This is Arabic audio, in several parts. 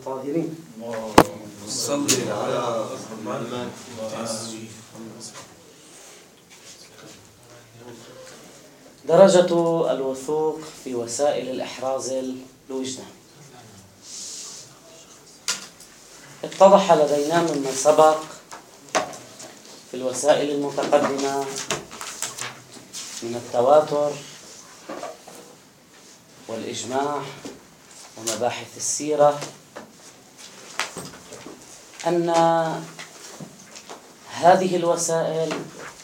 الطاهرين. صلي على محمد. درجة الوثوق في وسائل الإحراز الوجداني. اتضح لدينا مما سبق في الوسائل المتقدمة من التواتر والإجماع ومباحث السيرة أن هذه الوسائل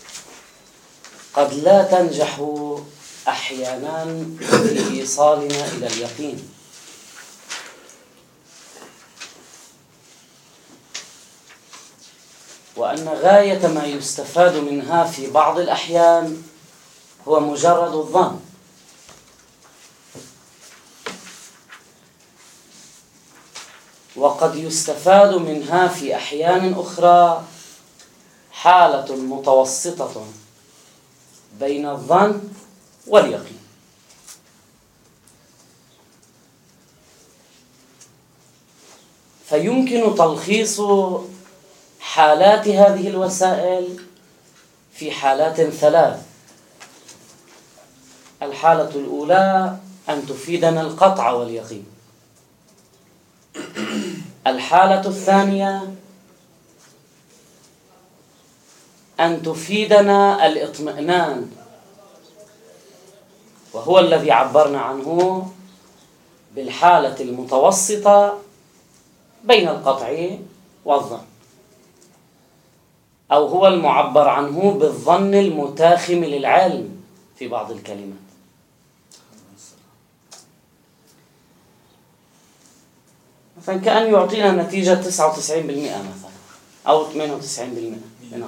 قد لا تنجح أحيانا في إيصالنا إلى اليقين، وأن غاية ما يستفاد منها في بعض الأحيان هو مجرد الظن، وقد يستفاد منها في أحيان أخرى حالة متوسطة بين الظن واليقين. فيمكن تلخيص حالات هذه الوسائل في حالات ثلاث. الحالة الأولى أن تفيدنا القطع واليقين. الحالة الثانية أن تفيدنا الاطمئنان، وهو الذي عبرنا عنه بالحالة المتوسطة بين القطع والظن، أو هو المعبر عنه بالظن المتاخم للعلم في بعض الكلمات. مثلا كأن يعطينا نتيجة 99% مثلا أو 98%.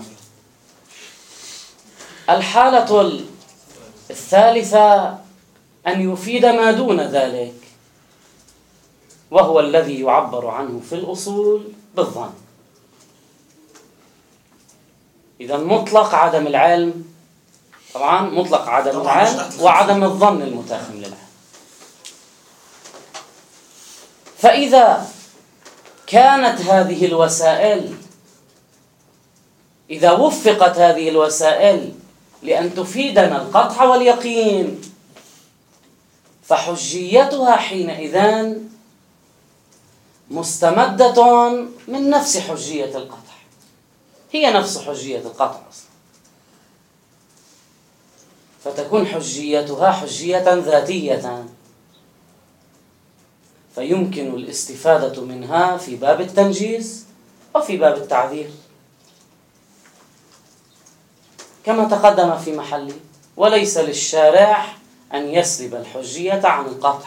الحالة الثالثة أن يفيد ما دون ذلك، وهو الذي يعبر عنه في الأصول بالظن. إذا مطلق عدم العلم، طبعا مطلق عدم العلم وعدم الظن المتاخم للعلم. فإذا كانت هذه الوسائل، إذا وفقت هذه الوسائل لأن تفيدنا القطع واليقين، فحجيتها حينئذ مستمدة من نفس حجية القطع، هي نفس حجية القطع أصلا، فتكون حجيتها حجية ذاتية، فيمكن الاستفادة منها في باب التنجيز وفي باب التعذير كما تقدم في محله. وليس للشارع أن يسلب الحجية عن القطع،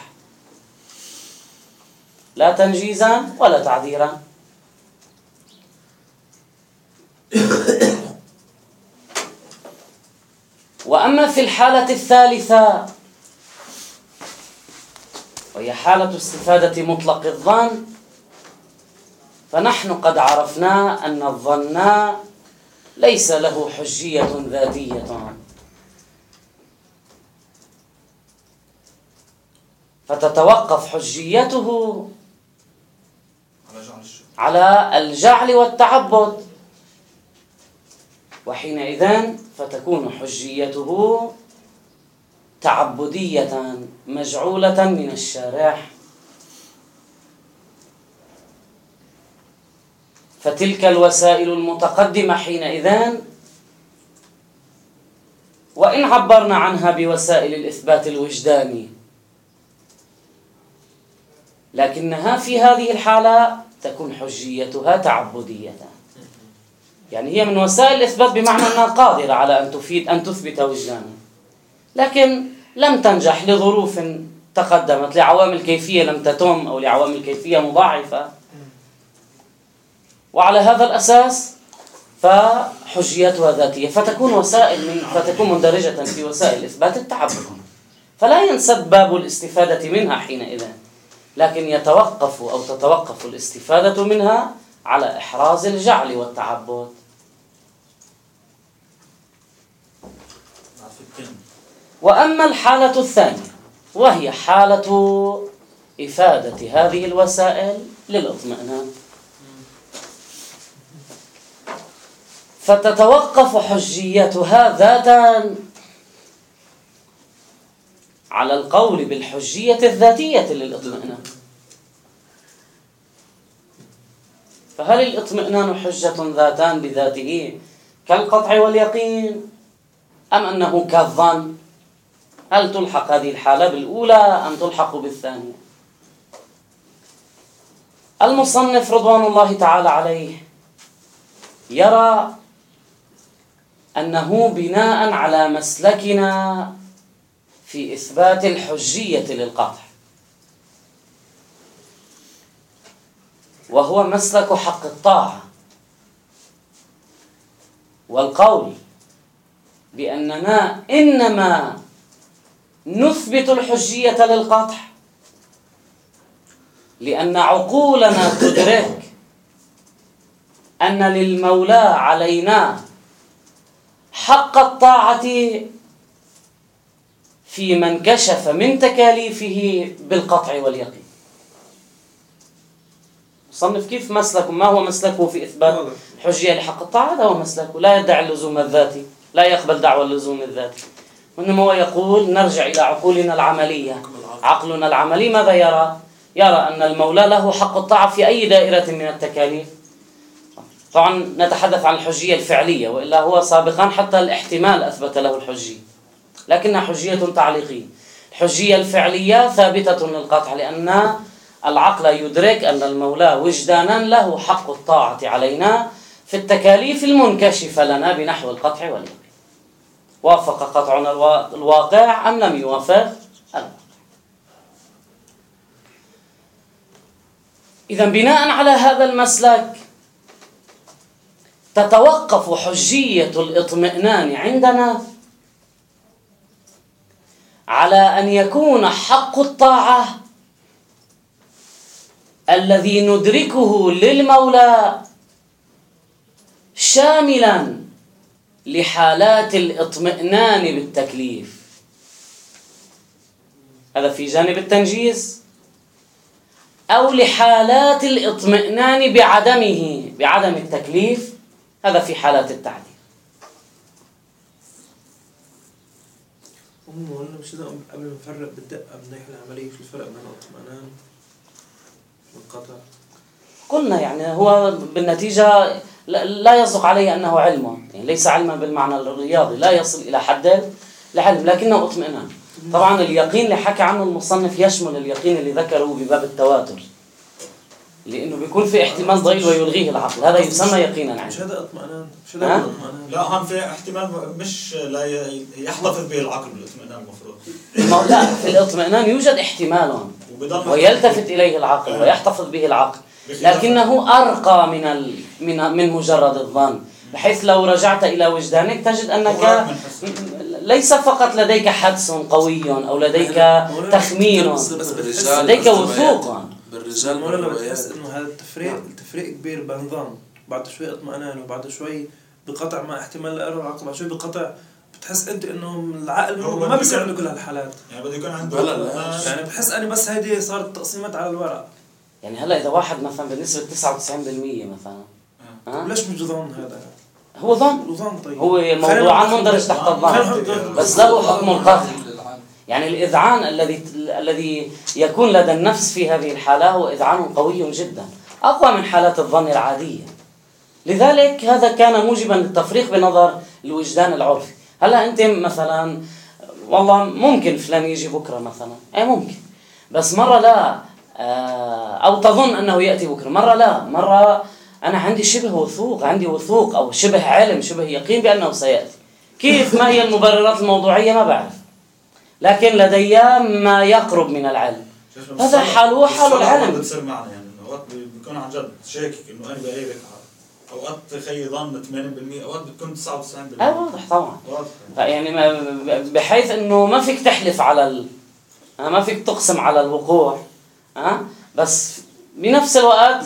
لا تنجيزا ولا تعذيرا. وأما في الحالة الثالثة، وهي حالة استفادة مطلق الظن، فنحن قد عرفنا أن الظن ليس له حجية ذاتية، فتتوقف حجيته على الجعل والتعبد، وحينئذ فتكون حجيته تعبدية مجعولة من الشارع. فتلك الوسائل المتقدمة حينئذ وإن عبرنا عنها بوسائل الإثبات الوجداني، لكنها في هذه الحالة تكون حجيتها تعبدية، يعني هي من وسائل الإثبات بمعنى أنها قادرة على أن تثبت وجدانا، لكن لم تنجح لظروف تقدمت، لعوامل كيفية لم تتم أو لعوامل كيفية مضاعفة، وعلى هذا الأساس فحجيتها ذاتية، فتكون مندرجة في وسائل إثبات التعبد، فلا ينسب باب الاستفادة منها حينئذ، لكن تتوقف الاستفادة منها على إحراز الجعل والتعبد. وأما الحالة الثانية، وهي حالة إفادة هذه الوسائل للاطمئنان. فتتوقف حجيتها ذاتا على القول بالحجية الذاتية للاطمئنان. فهل الاطمئنان حجة ذاتان بذاته كالقطع واليقين أم أنه كالظن؟ هل تلحق هذه الحالة بالأولى أم تلحق بالثانية؟ المصنف رضوان الله تعالى عليه يرى أنه بناء على مسلكنا في إثبات الحجية للقطع، وهو مسلك حق الطاعة والقول بأننا إنما نثبت الحجية للقطع لأن عقولنا تدرك أن للمولى علينا حق الطاعة في من كشف من تكاليفه بالقطع واليقين. صنف كيف مسلكه، ما هو مسلكه في إثبات الحجية لحق الطاعة؟ هذا هو مسلكه، لا يدعي اللزوم الذاتي، لا يقبل دعوى اللزوم الذاتي، وإنما هو يقول نرجع إلى عقولنا العملية. عقلنا العملي ماذا يرى؟ يرى أن المولى له حق الطاعة في أي دائرة من التكاليف. طبعا نتحدث عن الحجية الفعلية، وإلا هو سابقا حتى الاحتمال أثبت له الحجية، لكنها حجية تعليقية. الحجية الفعلية ثابتة للقطع لأن العقل يدرك أن المولى وجدانا له حق الطاعة علينا في التكاليف المنكشفة لنا بنحو القطع واليقين. وافق قطعنا الواقع أم لم يوافق؟ إذن بناء على هذا المسلك تتوقف حجية الاطمئنان عندنا على أن يكون حق الطاعة الذي ندركه للمولى شاملا لحالات الاطمئنان بالتكليف. هذا في جانب التنجيز، أو لحالات الاطمئنان بعدم التكليف، هذا في حالات التعديل. قلنا مش ده قبل ما نفرق بالدقة من الناحية العملية في الفرق بين الاطمئنان والقطع؟ قلنا يعني هو بالنتيجة لا يصدق عليه أنه علم، يعني ليس علما بالمعنى الرياضي، لا يصل إلى حد العلم، لكنه اطمئنان. طبعا اليقين اللي حكى عنه المصنف يشمل اليقين اللي ذكره بباب التواتر، لأنه بيكون في احتمال ضئيل ويلغيه العقل، هذا يسمى يقينا عنه. مش هذا اطمئنان؟ مش هذا اطمئنان؟ لا، هم في احتمال مش لا يحتفظ به العقل بالاطمئنان المفروض. لا، في الاطمئنان يوجد احتمال ويلتفت إليه العقل ويحتفظ به العقل، لكنه أرقى من مجرد الظن، بحيث لو رجعت إلى وجدانك تجد أنك ليس فقط لديك حدس قوي أو لديك تخمين، لديك وثوق. بالرجال مولانا بتحس إنه هذا التفريق كبير بين ظن، بعد شوي اطمئنان وبعد شوي بقطع مع احتمال الأرى العقل، بعد شوي بقطع بتحس أنت إنه العقل ما بيصير عنده كل هالحالات، يعني بده يكون عنده يعني بتحس أنا بس هيدي صارت تقسيمات على الورق. يعني هلا إذا واحد مثلا بنسبة 99% مثلا ليش مش ظن هذا؟ هو ظن. طيب. هو موضوعا مندرج تحت الظن، بس له حكم القطع. يعني الإذعان الذي يكون لدى النفس في هذه الحالة هو إذعان قوي جدا، أقوى من حالات الظن العادية. لذلك هذا كان موجبا للتفريق بنظر الوجدان العرفي. هلا أنت مثلا والله ممكن فلان يجي بكرة مثلا، أي ممكن، بس مرة لا، أو تظن أنه يأتي بكرة، مرة لا، مرة أنا عندي شبه وثوق أو شبه علم، شبه يقين بأنه سيأتي. كيف؟ ما هي المبررات الموضوعية؟ ما بعرف، لكن لدي ما يقرب من العلم. هذا حاله حال العلم. بتصير معنا يعني اوقات بيكون عن جد شاكك انه انا بقى ركعه، اوقات خي ظن 80%، اوقات بتكون 99%. واضح طبعا. يعني بحيث انه ما فيك تحلف على ما فيك تقسم على الوقوع، بس بنفس الوقت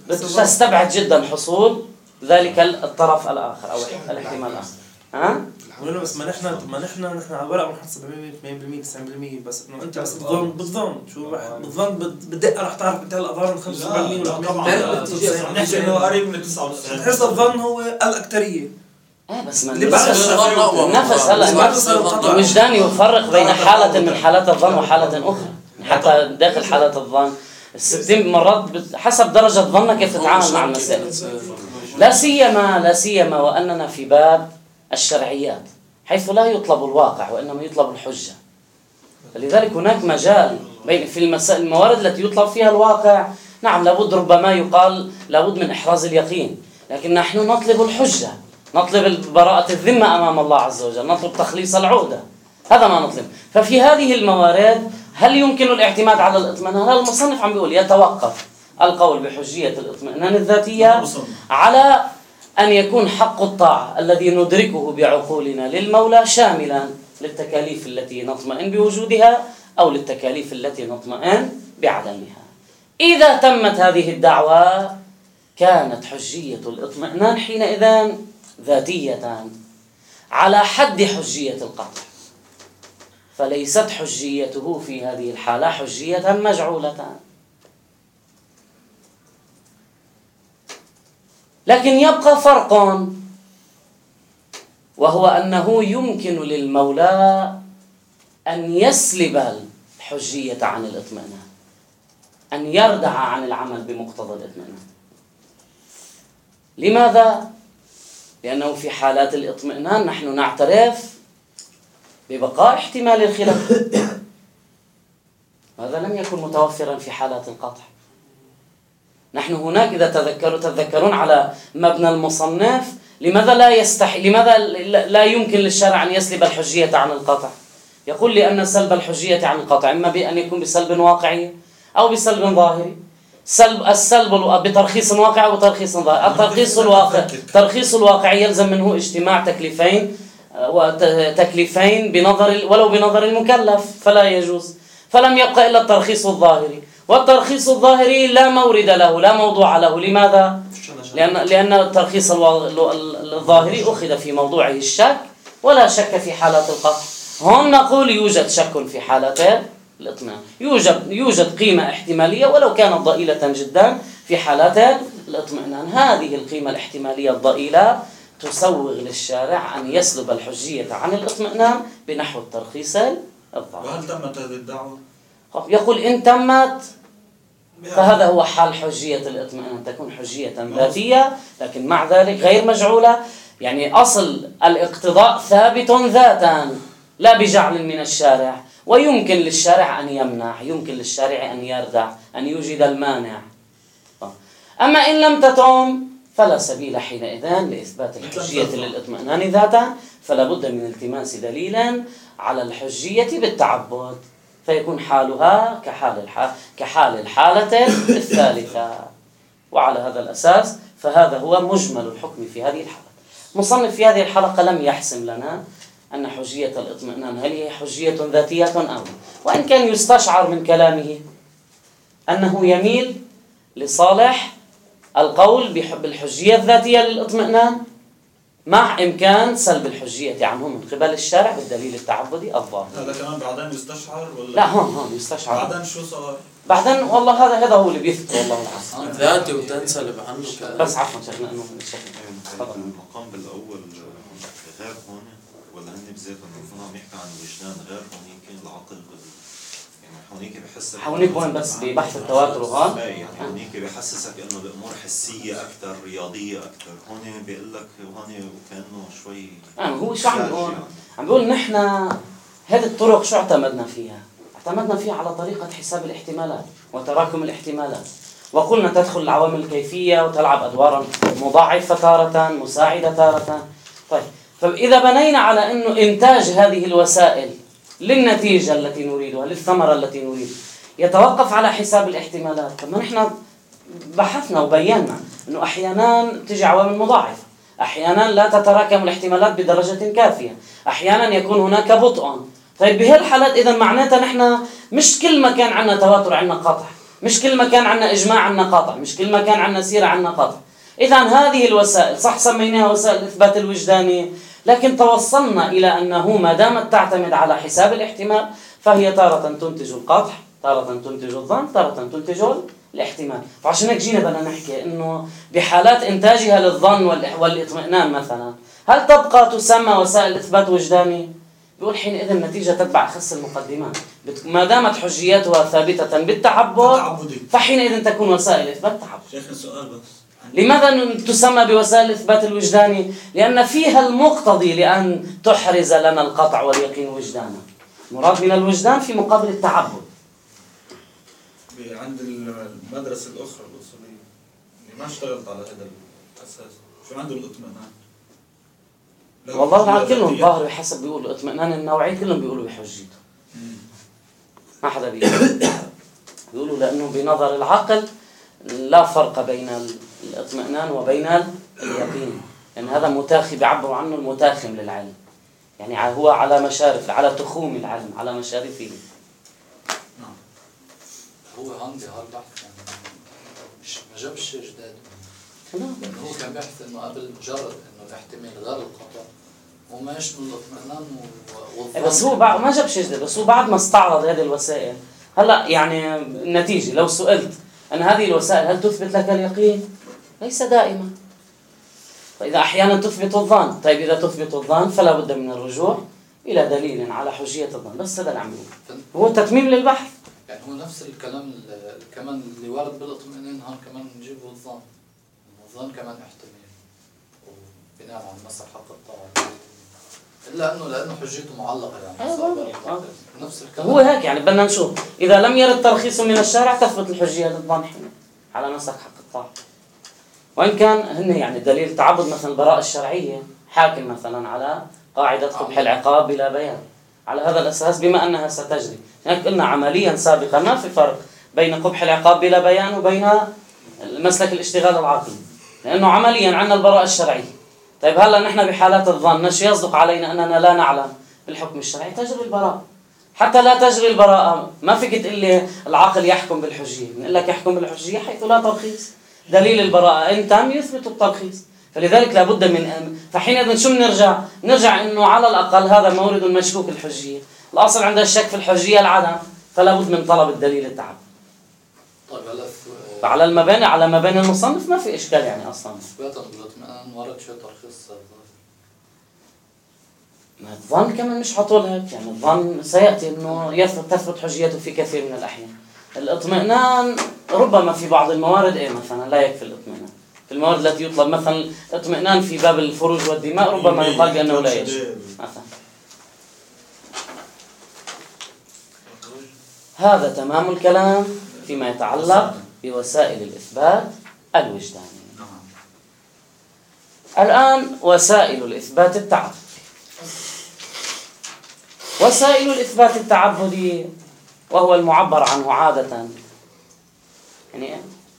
تستبعد جدا حصول ذلك الطرف الآخر أو الاحتمال الآخر. ولا بس ما نحن على ورق بنحط 70% 90%، بس انه انت بس بتظن شو بتظن بدقه رح تعرف انت هلا ظن 75% ولا طبعا نحكي انه قريب من 99 تحس الظن هو الاكثريه. بس ما النفس النفس الوجدان يفرق بين حالة من حالات الظن وحالة أخرى. حتى داخل حالة الظن 60 مرات حسب درجة ظنك كيف تتعامل مع المسائل. لا سيما وأننا في باب الشرعيات حيث لا يطلب الواقع وإنما يطلب الحجة. فلذلك هناك مجال بين في الموارد التي يطلب فيها الواقع. نعم لابد ربما يقال لابد من إحراز اليقين، لكن نحن نطلب الحجة، نطلب براءة الذمة أمام الله عز وجل، نطلب تخليص العودة، هذا ما نطلب. ففي هذه الموارد هل يمكن الاعتماد على الاطمئنان؟ المصنف عم بيقول يتوقف القول بحجية الاطمئنان الذاتية على أن يكون حق الطاعة الذي ندركه بعقولنا للمولى شاملا للتكاليف التي نطمئن بوجودها أو للتكاليف التي نطمئن بعدمها. إذا تمت هذه الدعوة كانت حجية الاطمئنان حينئذ ذاتية على حد حجية القطع، فليست حجيته في هذه الحالة حجية مجعولة. لكن يبقى فرق، وهو أنه يمكن للمولى أن يسلب الحجية عن الاطمئنان، أن يردع عن العمل بمقتضى الاطمئنان. لماذا؟ لأنه في حالات الاطمئنان نحن نعترف ببقاء احتمال الخلاف، هذا لم يكن متوفرا في حالات القطع. نحن هناك إذا تذكرون على مبنى المصنف لماذا لا يمكن للشرع أن يسلب الحجية عن القطع؟ يقول لأن سلب الحجية عن القطع إما بأن يكون بسلب واقعي أو بسلب ظاهري. السلب بترخيص واقعي أو ترخيص ظاهري. ترخيص الواقعي يلزم منه اجتماع تكليفين ولو بنظر المكلف، فلا يجوز. فلم يبقى إلا الترخيص الظاهري، والترخيص الظاهري لا مورد له لا موضوع له. لماذا؟ لأن الترخيص الظاهري أخذ في موضوعه الشك، ولا شك في حالات القطع. هون نقول يوجد شك في حالات الاطمئنان، يوجد قيمة احتمالية ولو كانت ضئيلة جدا في حالات الاطمئنان. هذه القيمة الاحتمالية الضئيلة تسوغ للشارع أن يسلب الحجية عن الاطمئنان بنحو الترخيص الظاهري. وهل تمت هذه الدعوة؟ يقول إن تمت فهذا هو حال حجية الاطمئنان، تكون حجية ذاتية لكن مع ذلك غير مجعولة. يعني أصل الاقتضاء ثابت ذاتا لا بجعل من الشارع، ويمكن للشارع أن يمنع، يمكن للشارع أن يردع، أن يوجد المانع. أما إن لم تتم فلا سبيل حينئذ لإثبات الحجية للاطمئنان ذاتا، فلا بد من التماس دليل على الحجية بالتعبد، فيكون حالها كحال الحالة الثالثة. وعلى هذا الأساس فهذا هو مجمل الحكم في هذه الحالة. مصنف في هذه الحلقة لم يحسم لنا أن حجية الاطمئنان هل هي حجية ذاتية أو، وإن كان يستشعر من كلامه أنه يميل لصالح القول بالحجية الذاتية للاطمئنان مع إمكان سلب الحجية عنه من قبل الشارع بالدليل التعبدي الظاهر. هذا كمان بعدين يستشعر ولا؟ لا هون يستشعر. بعدين شو صار؟ بعدين والله هذا هو اللي بيثبت والله العظيم. ذاتي وتنسلب عنه. بس عفوا شيخنا انه المقام بالاول غير هون ولا هن بذاتهم المفروض عم يحكي عن الوجدان غير هونيك العقل يعني هونيك بحس هونيك وين بس ببحث التواتر هون يعني هونيك بحسسك انه الامور حسيه اكثر رياضيه اكثر. هون بيقول لك هون وكانه شوي هو شو عم بيقول؟ عم بيقول نحن هذه الطرق شو اعتمدنا فيها على طريقه حساب الاحتمالات وتراكم الاحتمالات، وقلنا تدخل العوامل الكيفيه وتلعب ادوارا مضاعفه تاره مساعده تاره. طيب فإذا بنينا على أنه إنتاج هذه الوسائل للنتيجة التي نريدها للثمرة التي نريد يتوقف على حساب الاحتمالات، طب ما نحن بحثنا وبينا أنه أحيانا تجي عوامل مضاعفة، أحيانا لا تتراكم الاحتمالات بدرجة كافية، أحيانا يكون هناك بطء. طيب بهالحالات إذا معناتها نحن مش كل ما كان عنا تواتر عنا قطع، مش كل ما كان عنا إجماع عنا قطع، مش كل ما كان عنا سيرة عنا قطع. إذن هذه الوسائل صح سميناها وسائل الإثبات الوجداني، لكن توصلنا إلى أنه ما دامت تعتمد على حساب الاحتمال فهي تارة تنتج القطع، تارة تنتج الظن، تارة تنتج الاحتمال. فعشان هيك جينا بدنا نحكي إنه بحالات إنتاجها للظن والاطمئنان مثلا هل تبقى تسمى وسائل إثبات وجداني؟ بيقول حينئذ النتيجة تتبع أخص المقدمات، ما دامت حجياتها ثابتة بالتعبد فحينئذ تكون وسائل إثبات تعبد. شيخ السؤال بس، لماذا تسمى بوسائل الإثبات الوجداني؟ لأن فيها المقتضي لأن تحرز لنا القطع واليقين وجدانا. مراد من الوجدان في مقابل التعبد. عند المدرسة الأخرى الأصولية اللي ما اشتغلت على هذا الأساس شو عنده الاطمئنان؟ والله على كلهم ظاهر بحسب بيقولوا اطمئنان النوعي كلهم بيقولوا بحجيته. ما حدا بيقولوا لأنه بنظر العقل لا فرق بين الاطمئنان وبين اليقين، لأن هذا متاخي بيعبروا عنه المتاخم للعلم، يعني هو على مشارف، على تخوم العلم، على مشارفه. هو عندي هالبحث يعني ما جابش جداد، هو كان بيحث انه قبل مجرد انه يحتمل غير القطع وما يشمل الاطمئنان والظن. بس هو ما جابش جداد، بس هو بعد ما استعرض هذه الوسائل هلا يعني النتيجة لو سئلت أن هذه الوسائل هل تثبت لك اليقين؟ ليس دائما. فإذا أحيانا تثبت الظن، طيب إذا تثبت الظن فلا بد من الرجوع إلى دليل على حجية الظن. بس هذا العمل هو تتميم للبحث. يعني هو نفس الكلام كمان اللي وارد بالاطمئنان هون كمان نجيبه الظن. الظن كمان احتمال وبناء على النص حق الطاعة، إلا لأنه حجيته معلقة يعني. نفس الكلام هو هيك يعني بدنا نشوف إذا لم يرد ترخيص من الشارع تثبت الحجية للظن على نص حق الطاعة. وإن كان هن يعني دليل تعبد مثلا البراءة الشرعية حاكم مثلا على قاعدة قبح العقاب بلا بيان، على هذا الأساس بما أنها ستجري. هيك قلنا عمليا سابقا ما في فرق بين قبح العقاب بلا بيان وبين مسلك الاشتغال العقلي، لأنه عمليا عندنا البراءة الشرعية. طيب هلا نحن بحالات الظن شو يصدق علينا أننا لا نعلم بالحكم الشرعي؟ تجري البراءة. حتى لا تجري البراءة ما فيك تقول لي العقل يحكم بالحجية، بنقول لك يحكم بالحجية حيث لا ترخيص. دليل البراءة إن تم يثبت الترخيص، فلذلك لابد من فحينئذ شو نرجع إنه على الأقل هذا مورد مشكوك الحجية. الأصل عند الشك في الحجية العدم، فلا بد من طلب الدليل التعبد. طيب هلا فعلى المباني على مباني المصنف ما في إشكال يعني أصلا. إثباتا بالاطمئنان ورد شوية ترخيص ما الظن كمان مش حطول هيك يعني. الظن سيأتي إنه تثبت حجيته في كثير من الأحيان. الاطمئنان ربما في بعض الموارد مثلا لا يكفي الاطمئنان. في الموارد التي يطلب مثلا الاطمئنان في باب الفروج والدماء ربما يقال بأنه لا يجب مثلا. هذا تمام الكلام فيما يتعلق بوسائل الإثبات الوجداني. الآن وسائل الإثبات التعبدي. وسائل الإثبات التعبدي وهو المعبر عنه عادة يعني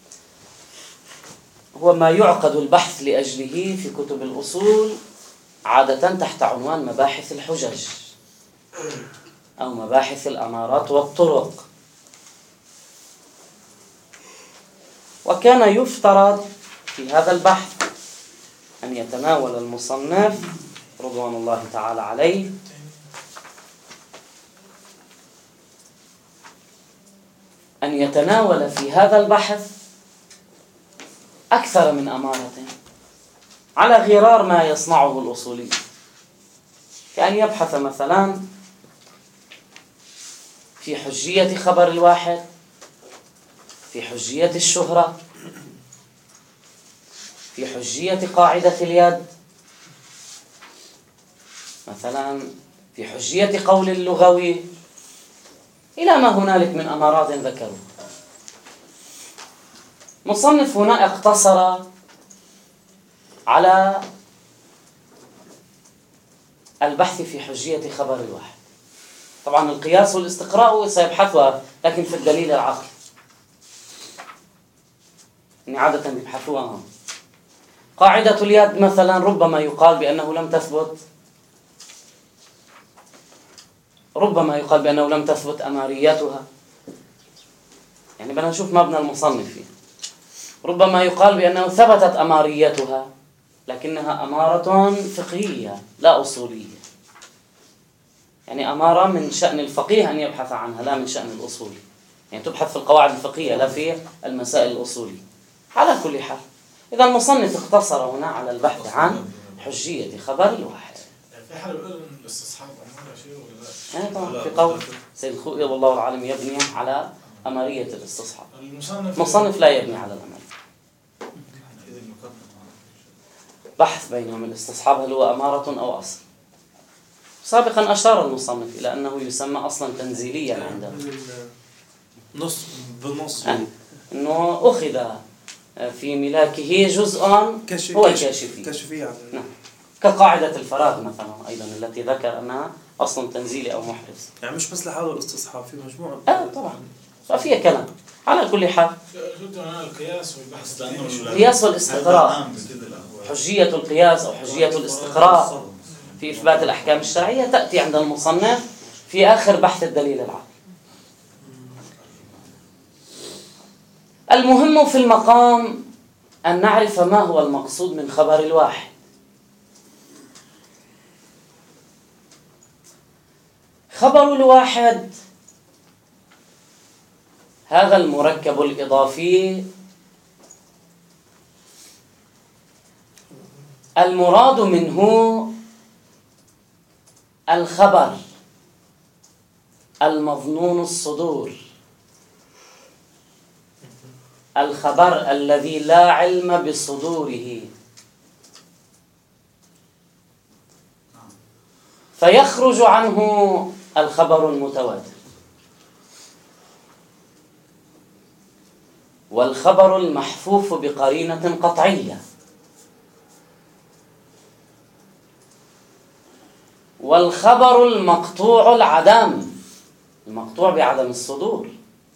هو ما يعقد البحث لأجله في كتب الأصول عادة تحت عنوان مباحث الحجج أو مباحث الأمارات والطرق. وكان يفترض في هذا البحث أن يتناول المصنف رضوان الله تعالى عليه أن يتناول في هذا البحث أكثر من أمارة على غرار ما يصنعه الأصولي، كأن يبحث مثلا في حجية خبر الواحد، في حجية الشهرة، في حجية قاعدة اليد، مثلا في حجية قول اللغوي، إلى ما هنالك من أمارات ذكروا. مصنف هنا اقتصر على البحث في حجية خبر الواحد. طبعا القياس والاستقراء سيبحثها لكن في الدليل العقلي يعني عادة يبحثوها. قاعدة اليد مثلا ربما يقال بأنه لم تثبت، ربما يقال بأنه لم تثبت أمارياتها، يعني بدنا نشوف مبنى المصنف فيه. ربما يقال بأنه ثبتت أمارياتها لكنها أمارة فقهية لا أصولية. يعني أمارة من شأن الفقيه أن يبحث عنها لا من شأن الأصول، يعني تبحث في القواعد الفقهية لا في المسائل الأصولية. على كل حال إذا المصنف اقتصر هنا على البحث عن حجية خبر الواحد. في حال بيقول إن الاستصحاب أمارة شيء ولا لا؟ يعني طبعا في قول سيد الخوئي والله العالم يبني على أمرية الاستصحاب، المصنف لا يبني على الأمر. بحث بينهم الاستصحاب هل هو أمارة أو أصل. سابقا أشار المصنف إلى أنه يسمى أصلا تنزيليا عندهم، نص بالنص أنه أخذ في ملاكه جزء هو الكاشفي. نعم. كقاعدة الفراغ مثلا أيضا التي ذكر أنها أصلا تنزيلي أو محرز. يعني مش بس لحاله الاستصحاب، في مجموعة طبعا ففيها كلام. على كل حال القياس والاستقراء، حجية القياس أو حجية الاستقراء في إثبات الأحكام الشرعية تأتي عند المصنف في آخر بحث الدليل العقلي. المهم في المقام أن نعرف ما هو المقصود من خبر الواحد. خبر الواحد هذا المركب الإضافي المراد منه الخبر المظنون الصدور، الخبر الذي لا علم بصدوره، فيخرج عنه الخبر المتواتر والخبر المحفوف بقرينة قطعية والخبر المقطوع العدم، المقطوع بعدم الصدور.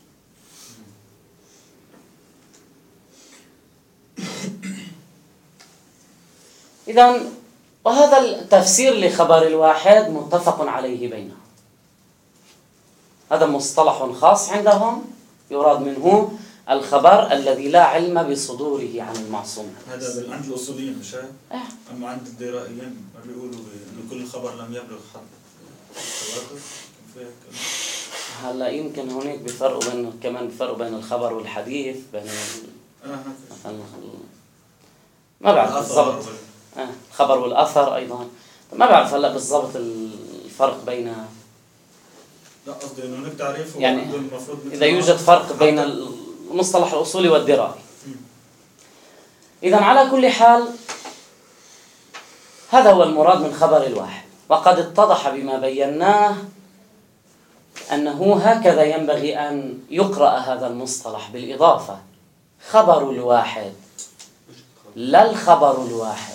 إذن وهذا التفسير لخبر الواحد متفق عليه بينهم. هذا مصطلح خاص عندهم يراد منه الخبر الذي لا علم بصدوره عن المعصوم. هذا عند الأصوليين مش هيك؟ أما عند الديرائيين ما بيقولوا إنه كل خبر لم يبلغ حد هلا يمكن هناك بفرق بين كمان بفرق بين الخبر والحديث بين ما بعرف بالضبط الخبر والأثر أيضا ما بعرف هلا بالضبط الفرق بين لا قصدي إنه هناك تعريف يعني إذا يوجد فرق بين المصطلح الأصولي والدراسي. إذا على كل حال هذا هو المراد من خبر الواحد، وقد اتضح بما بيناه أنه هكذا ينبغي أن يقرأ هذا المصطلح بالإضافة، خبر الواحد لا الخبر الواحد،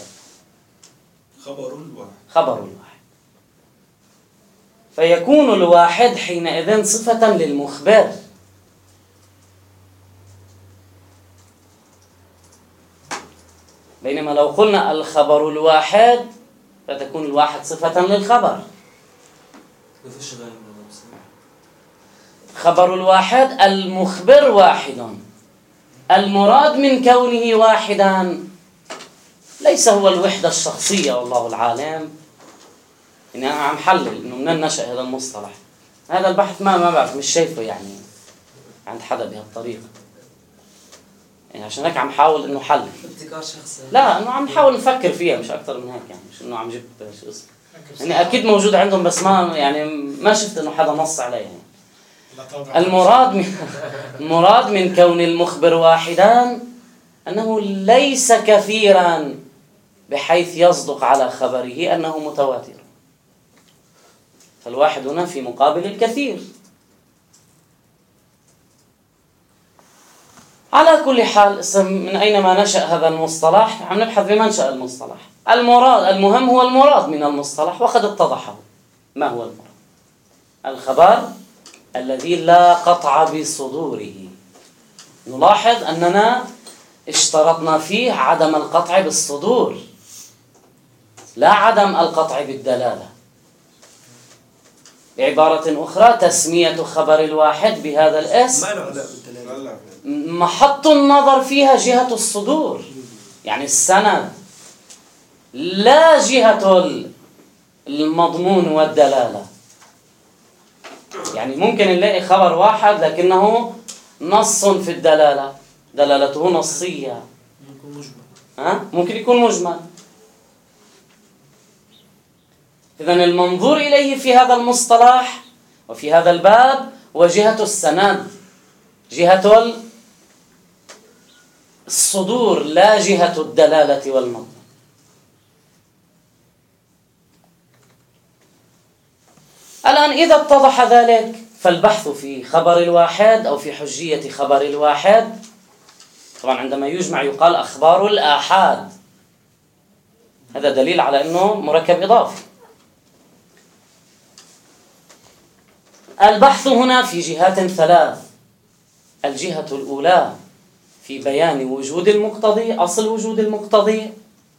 خبر الواحد، فيكون الواحد حينئذ صفة للمخبر، بينما لو قلنا الخبر الواحد فتكون الواحد صفة للخبر. خبر الواحد المخبر واحد، المراد من كونه واحدا ليس هو الوحدة الشخصية والله العالم. يعني أنا عم حلل إنه من النشأ هذا المصطلح، هذا البحث ما بعرف مش شايفه يعني عند حدا بهالطريقة، يعني عشان هيك عم حاول إنه حل ابتكار شخصي، لا إنه عم نحاول نفكر فيها مش أكتر من هيك، يعني مش إنه عم جيب شو اسمه، يعني أكيد موجود عندهم بس ما شفت إنه حدا نص عليه. يعني المراد من كون المخبر واحدا أنه ليس كثيرا بحيث يصدق على خبره أنه متواتر، فالواحد هنا في مقابل الكثير. على كل حال من أينما نشأ هذا المصطلح عم نبحث بمنشأ المصطلح. المهم هو المراد من المصطلح وقد اتضحه. ما هو المراد؟ الخبر الذي لا قطع بصدوره. نلاحظ أننا اشترطنا فيه عدم القطع بالصدور لا عدم القطع بالدلالة. بعبارة أخرى تسمية خبر الواحد بهذا الاسم محط النظر فيها جهة الصدور، يعني السند لا جهة المضمون والدلالة. يعني ممكن نلاقي خبر واحد لكنه نص في الدلالة، دلالته نصية، ممكن يكون مجمل. إذن المنظور إليه في هذا المصطلح وفي هذا الباب هو جهة السند، جهة الصدور، لا جهة الدلالة والمضمون. الآن إذا اتضح ذلك فالبحث في خبر الواحد أو في حجية خبر الواحد، طبعا عندما يجمع يقال أخبار الآحاد، هذا دليل على أنه مركب إضافي. البحث هنا في جهات ثلاث. الجهة الأولى في بيان وجود المقتضي، أصل وجود المقتضي،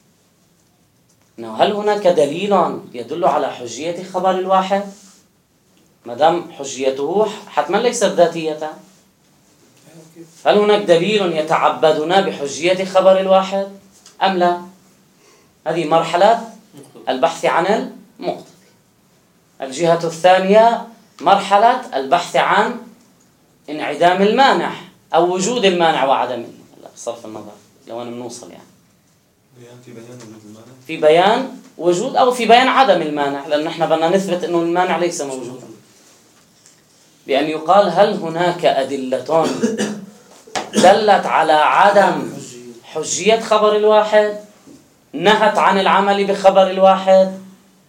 هل هناك دليل يدل على حجية خبر الواحد؟ ما دام حجيته حتما ليست ذاتية. هل هناك دليل يتعبدنا بحجية خبر الواحد أم لا؟ هذه مرحلة البحث عن المقتضي. الجهة الثانية مرحلة البحث عن انعدام المانع أو وجود المانع وعدمه. لا، بصرف النظر لو أنا بنوصل يعني في بيان وجود المانع، في بيان وجود أو في بيان عدم المانع، لأن احنا بدنا نثبت أنه المانع ليس موجودا، بأن يقال هل هناك أدلة دلت على عدم حجية خبر الواحد، نهت عن العمل بخبر الواحد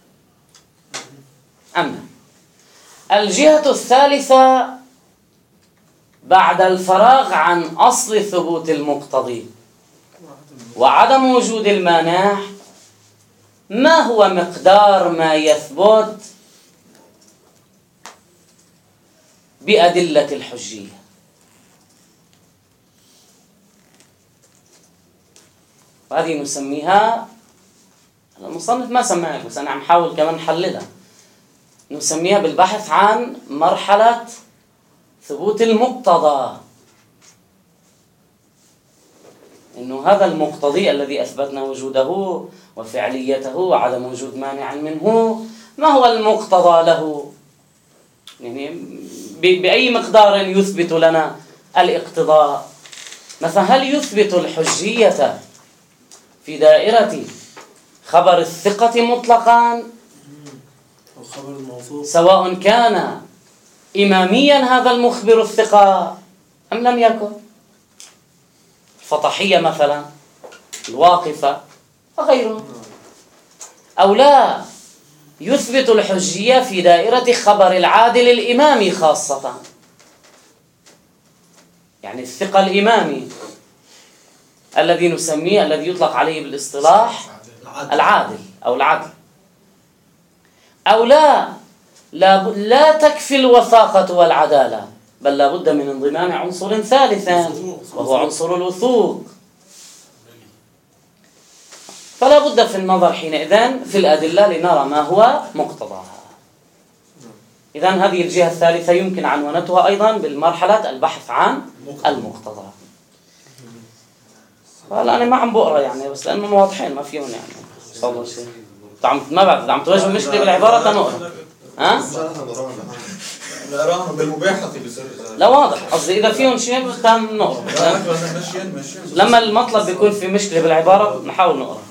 أم لا؟ الجهة الثالثة بعد الفراغ عن أصل ثبوت المقتضي وعدم وجود المانع، ما هو مقدار ما يثبت بأدلة الحجية؟ وهذه نسميها، المصنف ما سماها بس أنا عم حاول كمان نحللها، نسميها بالبحث عن مرحلة ثبوت المقتضى. إنه هذا المقتضي الذي أثبتنا وجوده وفعليته وعدم وجود مانع منه، ما هو المقتضى له؟ يعني بأي مقدار يثبت لنا الاقتضاء؟ مثلا هل يثبت الحجية في دائرة خبر الثقة مطلقا أو خبر الموثوق، سواء كان إماميا هذا المخبر الثقة أم لم يكن؟ الفطحية مثلا، الواقفة وغيره. أو لا يثبت الحجية في دائرة خبر العادل الإمامي خاصة، يعني الثقة الإمامي الذي نسميه، الذي يطلق عليه بالاصطلاح العادل أو العدل. أو لا تكفي الوثاقة والعدالة، بل لا بد من انضمام عنصر ثالث وهو عنصر الوثوق. فلا بد في النظر حينئذ في الأدلة لنرى ما هو مقتضاها. إذن هذه الجهة الثالثة يمكن عنوانتها أيضا بالمرحلة البحث عن المقتضى. هلا أنا ما عم بقرأ يعني، بس لأنهم واضحين ما فيهم يعني. تفضل شيخ. ما بعرف عم تواجه مشكلة بالعبارة تنقرأ. ها؟ نقراهم بالمباحث بصير. لا واضح، قصدي إذا فيهم شيء بتم نقرأ. لما المطلب بيكون في مشكلة بالعبارة نحاول نقرأ.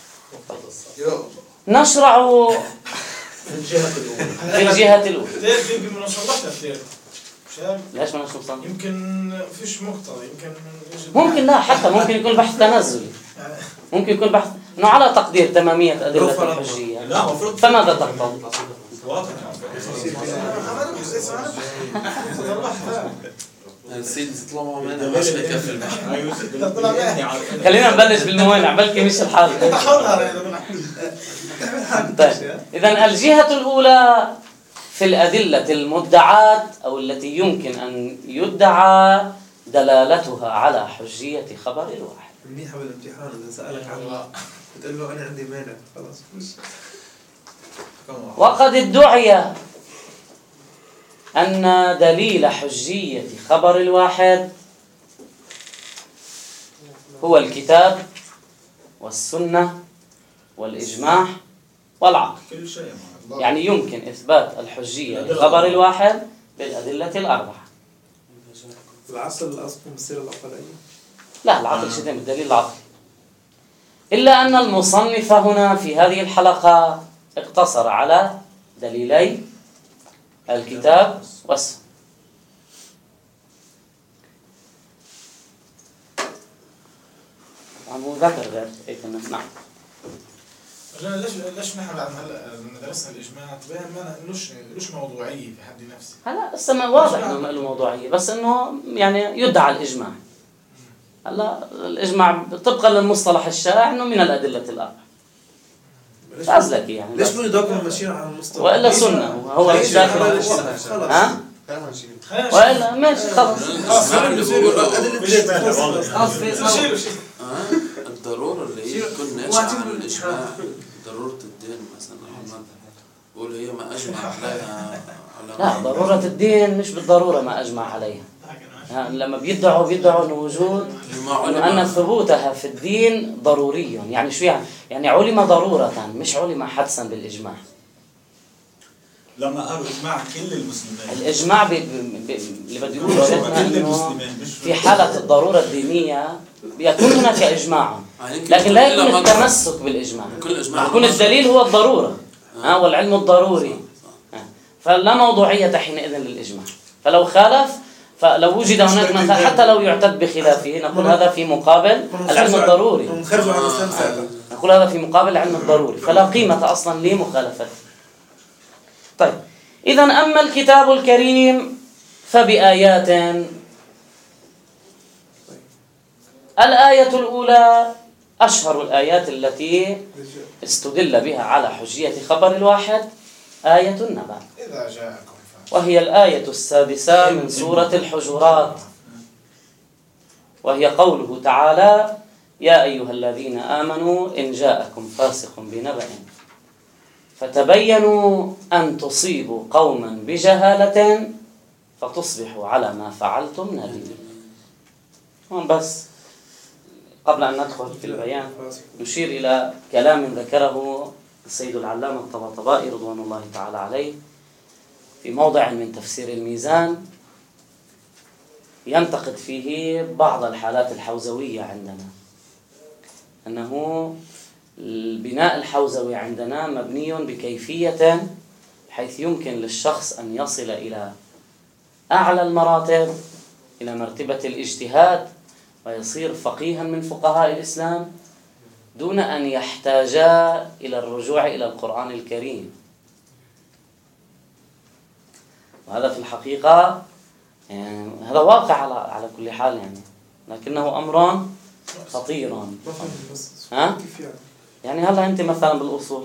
نشرع في الجهة الأولى. يمكن ما نوصلش كثير. ليش ما نوصل؟ يمكن فيش مقتضى، ممكن لا، حتى ممكن يكون بحث تنزلي، ممكن يكون بحث إنه على تقدير تمامية أدلة الحجية. فماذا تقتضي؟ السيد طالما منها مش بكفي المحل. خلينا نبلش بالموانع بلكي مش الحال. طيب، إذن الجهة الأولى في الأدلة المدعاة أو التي يمكن أن يدعى دلالتها على حجية خبر الواحد. منيحة بالامتحان إذا سألك عنها بتقول له أنا عندي مانع خلاص. وقد ادعي أن دليل حجية خبر الواحد هو الكتاب والسنة والإجماع والعقل. كل شيء يعني يمكن إثبات الحجية لخبر الواحد بالأدلة الأربعة. العقل الأصل بصير العقلية. لا، العقل شيء بالدليل العقلي. إلا أن المصنف هنا في هذه الحلقة اقتصر على دليلي الكتاب والسنة. طبعا ذكر غير نعم. ليش نحن هلا لما درسنا الاجماع تبين ما لوش موضوعيه في حد نفسه. هلا السنة واضح انه ما له موضوعية، بس انه يعني يدعى الاجماع. هلا الاجماع طبقا للمصطلح الشائع انه من الادلة الاربعة. فازلكي يعني. ليش مو يضاقوا ماشيين على المصطلح؟ والا سنة هو مش داخل. ها؟ والا ماشي خلص. الضرورة اللي هي تكون ناشئة عن الإجماع، ضرورة الدين مثلا أحمد بقول هي ما أجمع عليها لا، ضرورة الدين مش بالضرورة ما أجمع عليها. لما بيدعوا إنه وجود أن ثبوتها في الدين ضروري. يعني شو يعني علم ضرورة مش علم حدسا بالإجماع. لما قالوا إجماع كل المسلمين، الإجماع اللي بدي يقوله شيخنا إنه في حالة الضرورة الدينية يكون هناك إجماع، لكن لا يكون التمسك بالإجماع. يكون الدليل هو الضرورة والعلم الضروري. فلا موضوعية حينئذ للإجماع. فلو خالف، فلو وجد هناك مثلا حتى لو يعتد بخلافه نقول هذا في مقابل العلم الضروري. نقول هذا في مقابل العلم الضروري، فلا قيمة أصلا لمخالفته. طيب، إذا أما الكتاب الكريم فبآيات. الآية الأولى أشهر الآيات التي استدل بها على حجية خبر الواحد آية النبأ، وهي الآية السادسة من سورة الحجرات، وهي قوله تعالى: يا أيها الذين آمنوا إن جاءكم فاسق بنبأ فتبينوا أن تصيبوا قوما بجهالة فتصبحوا على ما فعلتم نادمين. هون بس قبل أن ندخل في البيان نشير إلى كلام ذكره السيد العلامة الطباطبائي رضوان الله تعالى عليه في موضع من تفسير الميزان، ينتقد فيه بعض الحالات الحوزوية عندنا، أنه البناء الحوزوي عندنا مبني بكيفية حيث يمكن للشخص أن يصل إلى أعلى المراتب، إلى مرتبة الاجتهاد، ويصير فقيها من فقهاء الإسلام دون أن يحتاج إلى الرجوع إلى القرآن الكريم. وهذا في الحقيقة يعني هذا واقع على كل حال يعني، لكنه أمر خطير. ها؟ يعني هلا أنت مثلا بالأصول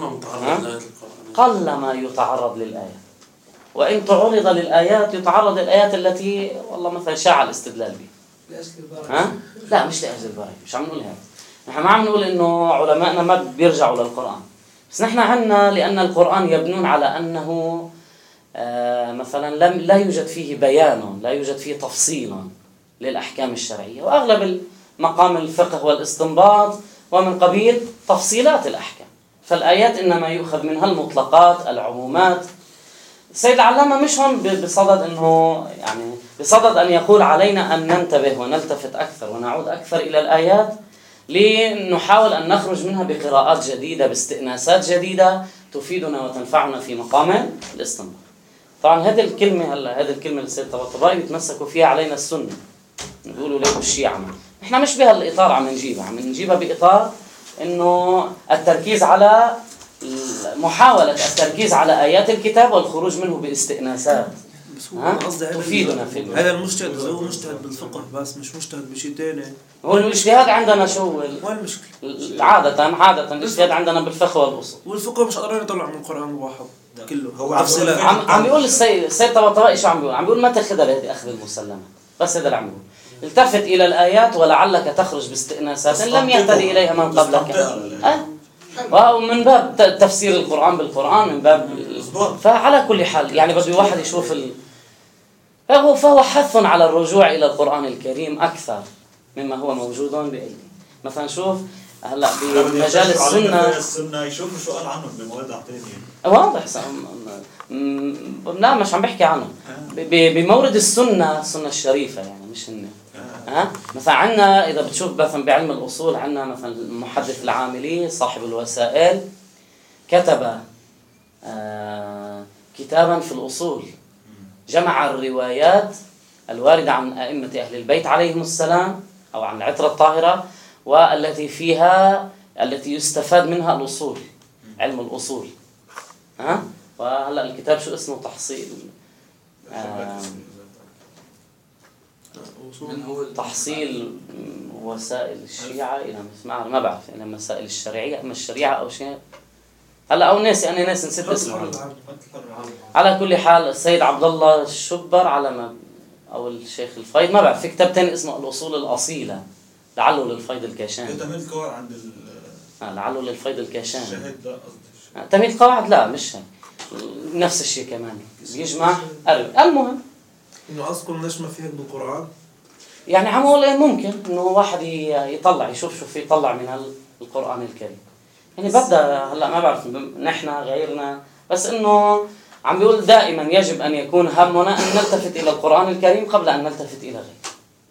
قل ما يتعرض للآيات، وإن تعرض للآيات يتعرض للآيات التي والله مثلا شاع الاستدلال بها. ها؟ لا، مش لأجل البركة، مش عم نقول هذا. نحن ما عم نقول إنه علماءنا ما بيرجعوا للقرآن، بس نحن عنا لأن القرآن يبنون على أنه مثلا لا يوجد فيه بيان، لا يوجد فيه تفصيل للأحكام الشرعية، وأغلب مقام الفقه والاستنباط ومن قبيل تفصيلات الأحكام، فالآيات إنما يؤخذ منها المطلقات العمومات. السيد العلامة مش هون بصدد إنه يعني بصدد أن يقول علينا أن ننتبه ونلتفت أكثر ونعود أكثر إلى الآيات لنحاول أن نخرج منها بقراءات جديدة باستئناسات جديدة تفيدنا وتنفعنا في مقام الاستنباط. طبعا هذه الكلمة اللي السيد الطباطبائي بيتمسكوا فيها علينا السنة، نقولوا له الشيعة. احنا مش بهالإطار عم نجيبها بإطار إنه التركيز على محاولة التركيز على آيات الكتاب والخروج منه باستئناسات تفيدنا في هذا المجتهد هو مجتهد بالفقه بس مش مجتهد بشيء ثاني. هو الاجتهاد عندنا شو وين المشكلة؟ عادة الاجتهاد عندنا بالفقه والأصول، والفقه مش قادرين يطلعوا من القرآن الواحد كله. هو عم بيقول السيد طباطبائي شو عم بيقول ما تاخذها بهذه أخذ المسلمات، بس هذا اللي عم بيقول. التفت إلى الآيات ولعلك تخرج باستئناسات لم يهتدي إليها من قبلك، ومن باب تفسير القرآن بالقرآن، من باب فعلى كل حال يعني بده واحد يشوف فهو حث على الرجوع إلى القرآن الكريم أكثر مما هو موجود بأيدي. مثلا شوف هلا بمجال السنة يشوفوا شو قال عنهم بمواضع ثانية. واضح لا مش عم بحكي عنه بمورد السنة الشريفة يعني مش هن. مثلا عندنا إذا بتشوف مثلا بعلم الأصول عندنا مثلا المحدث العاملي صاحب الوسائل كتب كتابا في الأصول جمع الروايات الواردة عن أئمة أهل البيت عليهم السلام أو عن العترة الطاهرة التي يستفاد منها الأصول علم الأصول. وهلا الكتاب شو اسمه تحصيل وسائل الشيعة إلى ما بعرف إلى مسائل الشرعية أما الشريعة أو شيء هلا أو أنا نسيت اسمه. على كل حال السيد عبد الله الشبر أو الشيخ الفيض ما بعرف في كتاب تاني اسمه الأصول الأصيلة لعله للفيض الكاشاني. تمهيد القواعد عند لعله للفيض الكاشاني. الشهيد ده قصدي. تمهيد القواعد لا مش هيك نفس الشيء كمان بيجمع المهم إنه أذكر نجمة فيها بالقرآن. يعني عم أقول ممكن إنه واحد يطلع يشوف شو في يطلع من القرآن الكريم. يعني بدأ هلا ما بعرف نحن غيرنا بس إنه عم بيقول دائما يجب أن يكون همنا أن نلتفت إلى القرآن الكريم قبل أن نلتفت إلى غيره.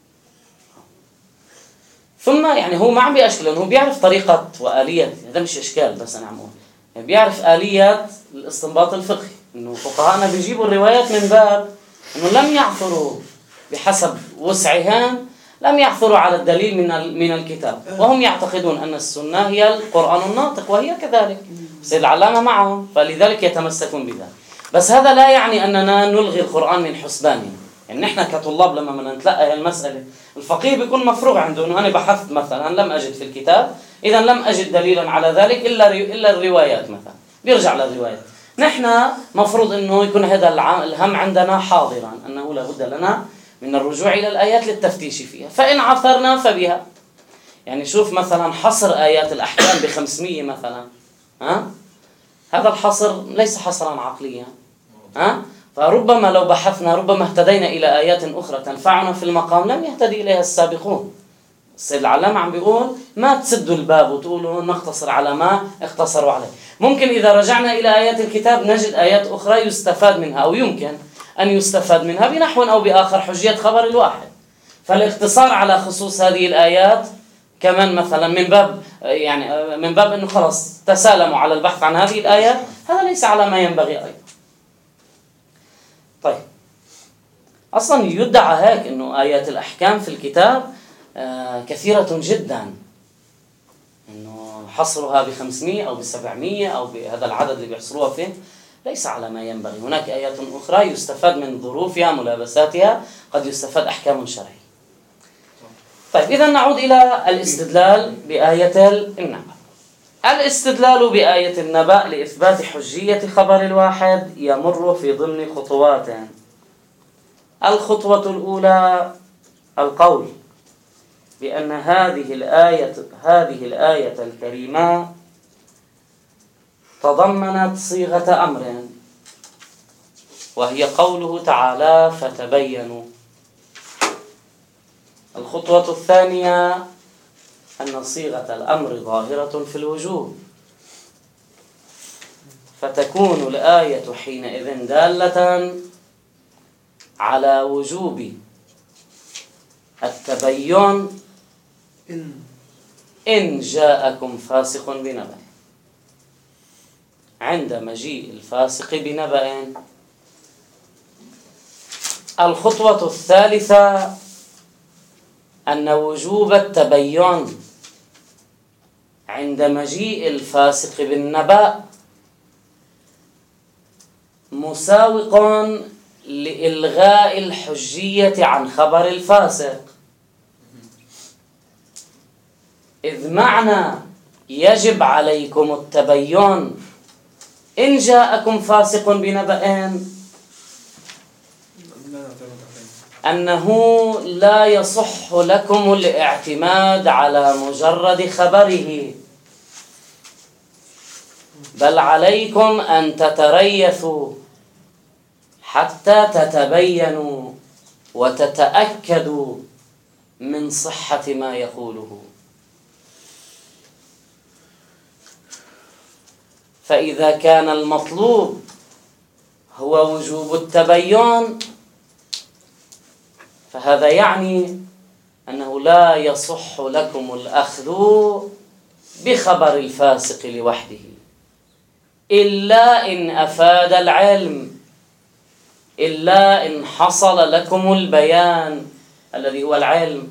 ثم يعني هو ما عم بيأشكل لأنه هو بيعرف طريقة وآلية هذا مش إشكال بس أنا عم أقول يعني بيعرف آلية الاستنباط الفقهي إنه فقهاءنا بيجيبوا الروايات من باب إنه لم يعثروا بحسب وسعهم لم يعثروا على الدليل من الكتاب وهم يعتقدون أن السنة هي القرآن الناطق وهي كذلك سيد العلامة معهم فلذلك يتمسكون بذلك. بس هذا لا يعني أننا نلغي القرآن من حسباننا. يعني نحن كطلاب لما بدنا نتلقى المسألة الفقيه بيكون مفروغ عنده إنه أنا بحثت مثلا لم أجد في الكتاب إذا لم أجد دليلا على ذلك إلا الروايات مثلا بيرجع للروايات. نحن مفروض إنه يكون هذا الهم عندنا حاضرا أنه لابد لنا من الرجوع إلى الآيات للتفتيش فيها فإن عثرنا فبها. يعني شوف مثلا حصر آيات الأحكام ب500 مثلا هذا الحصر ليس حصرا عقليا فربما لو بحثنا ربما اهتدينا إلى آيات أخرى تنفعنا في المقام لم يهتدي إليها السابقون. السيد العلامة عم بيقول ما تسدوا الباب وتقولوا نقتصر على ما اقتصروا عليه. ممكن إذا رجعنا إلى آيات الكتاب نجد آيات أخرى يستفاد منها أو يمكن أن يستفاد منها بنحو أو بآخر حجية خبر الواحد. فالاقتصار على خصوص هذه الآيات كمان مثلا من باب أنه خلص تسالموا على البحث عن هذه الآيات هذا ليس على ما ينبغي أيضا. طيب أصلا يدعى هيك أنه آيات الأحكام في الكتاب كثيرة جدا أنه حصرها ب500 أو ب700 أو بهذا العدد اللي بيحصروها فيه ليس على ما ينبغي. هناك آيات أخرى يستفاد من ظروفها ملابساتها قد يستفاد أحكام شرعية. طيب إذا نعود إلى الاستدلال بآية النبأ. الاستدلال بآية النبأ لإثبات حجية خبر الواحد يمر في ضمن خطوات. الخطوة الأولى القول بأن هذه الآية الكريمة تضمنت صيغة أمر وهي قوله تعالى فتبينوا. الخطوة الثانية أن صيغة الأمر ظاهرة في الوجوب فتكون الآية حينئذ دالة على وجوب التبين إن جاءكم فاسق بنبأ. عند مجيء الفاسق بنبأ. الخطوة الثالثة أن وجوب التبين عند مجيء الفاسق بالنبأ مساوق لإلغاء الحجية عن خبر الفاسق. إذ معنى يجب عليكم التبين إن جاءكم فاسق بنبأ أنه لا يصح لكم الاعتماد على مجرد خبره بل عليكم أن تتريثوا حتى تتبينوا وتتأكدوا من صحة ما يقوله. فإذا كان المطلوب هو وجوب التبين فهذا يعني أنه لا يصح لكم الأخذ بخبر الفاسق لوحده إلا إن أفاد العلم، إلا إن حصل لكم البيان الذي هو العلم،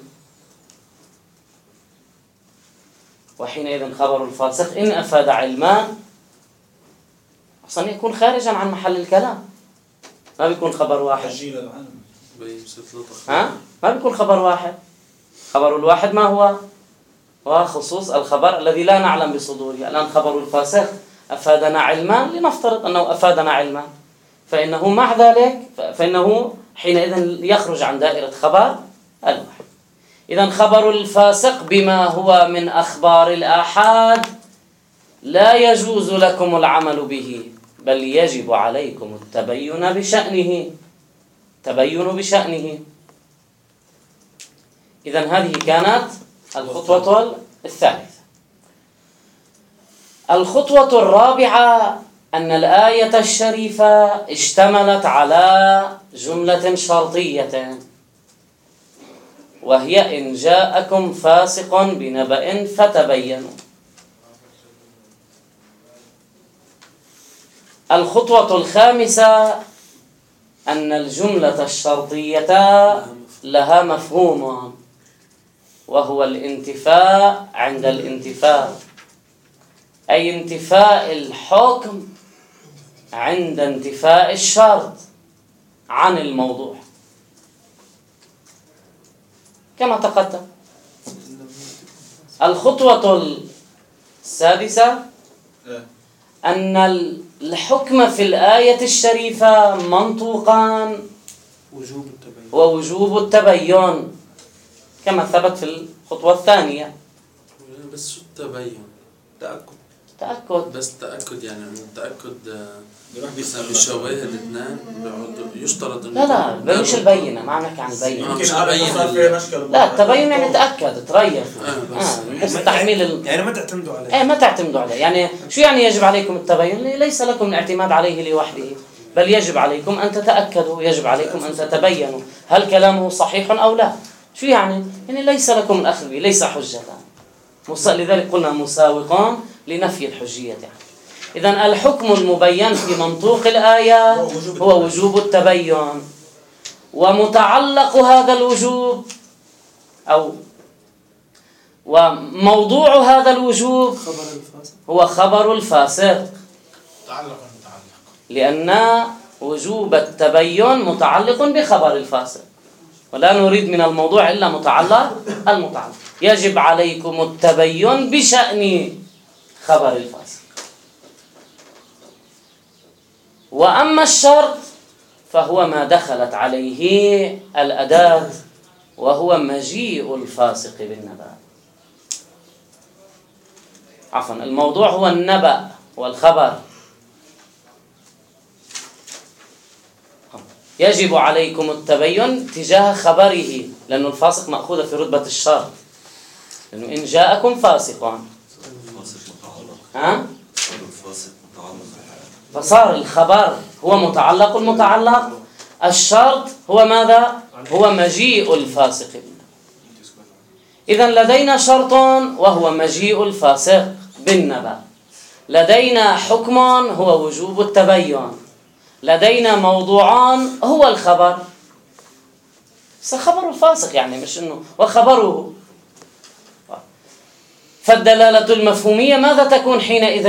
وحينئذ خبر الفاسق إن أفاد علما أصلا يكون خارجا عن محل الكلام، ما بيكون خبر واحد. ما بيكون خبر واحد. خبر الواحد ما هو؟ هو خصوص الخبر الذي لا نعلم بصدوره. الآن خبر الفاسق أفادنا علما، لنفترض أنه أفادنا علما، فإنه مع ذلك فإنه حينئذ يخرج عن دائرة خبر الواحد. إذن خبر الفاسق بما هو من أخبار الآحاد لا يجوز لكم العمل به، بل يجب عليكم التبين بشأنه. إذن هذه كانت الخطوة الثالثة. الخطوة الرابعة أن الآية الشريفة اشتملت على جملة شرطية، وهي إن جاءكم فاسق بنبأ فتبينوا. الخطوة الخامسة أن الجملة الشرطية لها مفهوم، وهو الانتفاء عند الانتفاء، أي انتفاء الحكم عند انتفاء الشرط عن الموضوع كما تقدم. الخطوة السادسة أن الحكم في الآية الشريفة منطوقان ووجوب التبين كما ثبت في الخطوة الثانية. بس شو التبين؟ تأكد. بس تأكد يعني التأكد بالشواهد اثنان يشترط انه لا بلاش البينة، ما عم نحكي عن البينة. يمكن على لا التبين يعني تأكد تريث. بس تحميل يعني ما تعتمدوا عليه. ما تعتمدوا عليه. يعني شو يعني يجب عليكم التبين؟ ليس لكم الاعتماد عليه لوحده، بل يجب عليكم أن تتأكدوا، يجب عليكم أن تتبينوا هل كلامه صحيح أو لا. شو يعني ليس لكم الأخذ به، ليس حجة. لذلك قلنا مساوقان لنفي الحجية يعني. إذن الحكم المبين في منطوق الآية هو وجوب التبين، ومتعلق هذا الوجوب وموضوع هذا الوجوب هو خبر الفاسق، لأن وجوب التبين متعلق بخبر الفاسق، ولا نريد من الموضوع إلا المتعلق. يجب عليكم التبين بشأن خبر الفاسق. وأما الشرط فهو ما دخلت عليه الأداة، وهو مجيء الفاسق بالنبأ. عفوا، الموضوع هو النبأ والخبر. يجب عليكم التبين تجاه خبره، لأن الفاسق مأخوذ في رتبة الشرط، لأنه إن جاءكم فاسقان فصار الخبر هو متعلق، الشرط هو ماذا؟ هو مجيء الفاسق. إذن لدينا شرط وهو مجيء الفاسق بالنبأ، لدينا حكم هو وجوب التبين، لدينا موضوعان هو الخبر. خبر الفاسق يعني مش إنه وخبره. فالدلالة المفهومية ماذا تكون حينئذ؟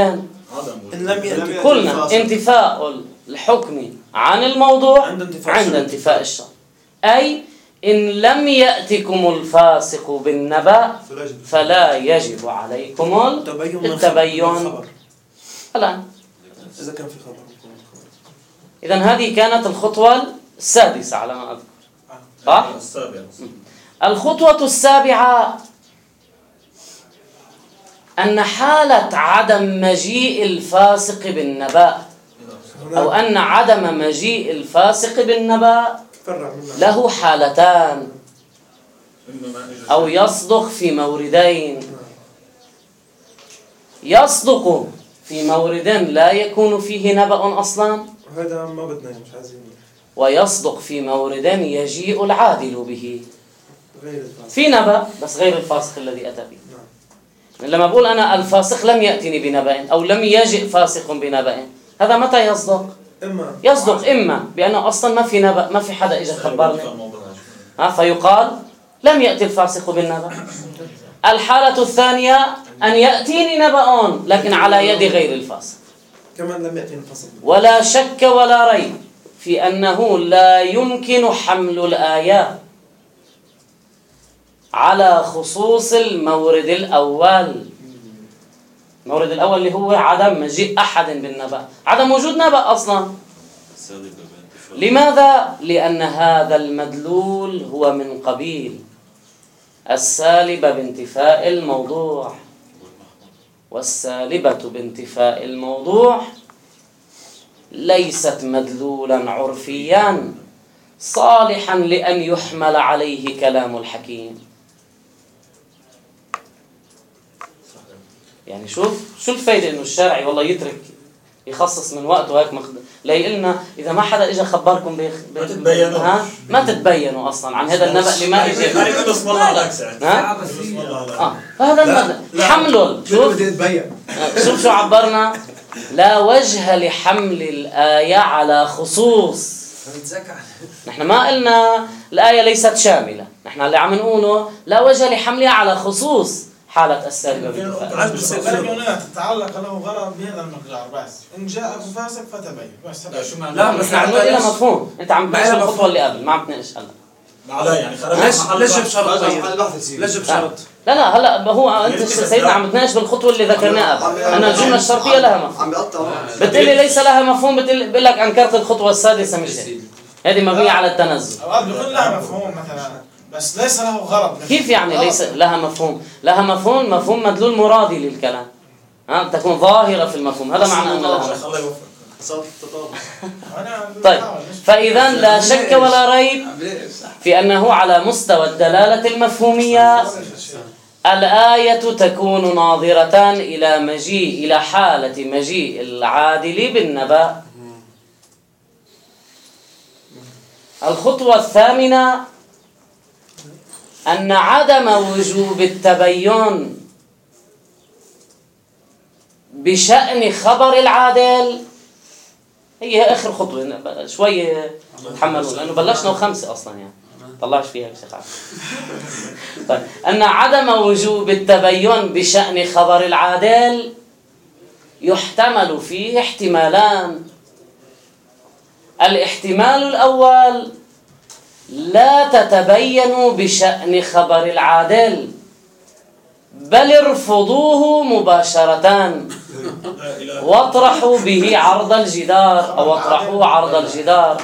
قلنا انتفاء الحكم عن الموضوع عند انتفاء الشرط، أي إن لم يأتكم الفاسق بالنبأ فلا يجب عليكم التبين. الآن إذا كان في خبر. إذن هذه كانت الخطوة السادسة على ما أذكر، صح؟ الخطوة السابعة أن حالة عدم مجيء الفاسق بالنبأ، أو أن عدم مجيء الفاسق بالنبأ له حالتان، أو يصدق في موردين. يصدق في مورد لا يكون فيه نبأ أصلا، هذا ما بدنا مش عايزين. ويصدق في مورد يجيء العادل به. غير الفاسق. في نبأ بس غير الفاسق الذي أتى به. لما بقول أنا الفاسق لم يأتني بنبأ أو لم يجئ فاسق بنبأ، هذا متى يصدق؟ يصدق إما بأنه أصلا ما في نبأ، ما في حدا إجا خبرني، فيقال لم يأتي الفاسق بالنبأ. الحالة الثانية أن يأتيني نبأ لكن على يد غير الفاسق، كمان لم يأتيني الفاسق. ولا شك ولا ريب في أنه لا يمكن حمل الآيات على خصوص المورد الأول. المورد الأول اللي هو عدم مجيء أحد بالنبأ، عدم وجود نبأ أصلا. لماذا؟ لأن هذا المدلول هو من قبيل السالبة بانتفاء الموضوع، والسالبة بانتفاء الموضوع ليست مدلولا عرفيا صالحا لأن يحمل عليه كلام الحكيم. يعني شو الفايدة إنه الشارعي والله يترك يخصص من وقته هيك لا يقلنا إذا ما حدا إجا خبركم ما تتبينوا أصلا عن هذا النبأ اللي ما إجا. هذا المدى حمله. شوف شو عبرنا، لا وجه لحمل الآية على خصوص. نحن ما قلنا الآية ليست شاملة، نحن اللي عم نقوله لا وجه لحملها على خصوص حالة السالبة بالنبأ. تتعلق له غرض بهذا المقدار بس، إن جاء فاسق فتبين بس. لا بس نحن نقول لها مفهوم، أنت عم تناقش الخطوة اللي قبل، ما عم تناقش هلا. يعني ليش بشرط؟ ليش بشرط؟ لا هلا هو أنت سيدنا عم تناقش بالخطوة اللي ذكرناها قبل. أنا الجملة الشرطية لها مفهوم. بتقولي ليس لها مفهوم، بقول لك أنكرت الخطوة السادسة مش هذه مبنية على التنزل. أوقات بيكون لها مفهوم مثلا بس ليس له غرض. كيف يعني ليس لها مفهوم؟ لها مفهوم مدلول مرادي للكلام، تكون ظاهرة في المفهوم، هذا معنى أن لها مفهوم. طيب، فإذا لا شك ولا ريب في أنه على مستوى الدلالة المفهومية الآية تكون ناظرة إلى حالة مجيء العادل بالنبأ. الخطوة الثامنة أن عدم وجوب التبين بشأن خبر العادل هي آخر خطوة، شوي تحملوا لأنه بلشنا 5 أصلا، يعني طلعش فيها بشيخ عارف. طيب، أن عدم وجوب التبين بشأن خبر العادل يحتمل فيه احتمالان. الاحتمال الأول لا تتبينوا بشأن خبر العادل بل ارفضوه مباشرة واطرحوا به عرض الجدار أو اطرحوا عرض الجدار.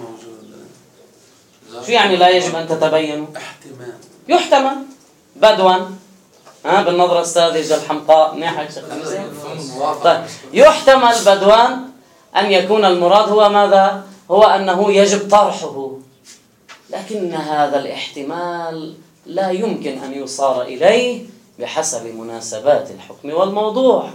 شو يعني لا يجب أن تتبينوا؟ يحتمل بدوا بالنظرة الساذجة الحمقاء منيحك شيخ. طيب، يحتمل بدوا أن يكون المراد هو ماذا؟ هو أنه يجب طرحه، لكن هذا الاحتمال لا يمكن أن يصار إليه بحسب مناسبات الحكم والموضوع،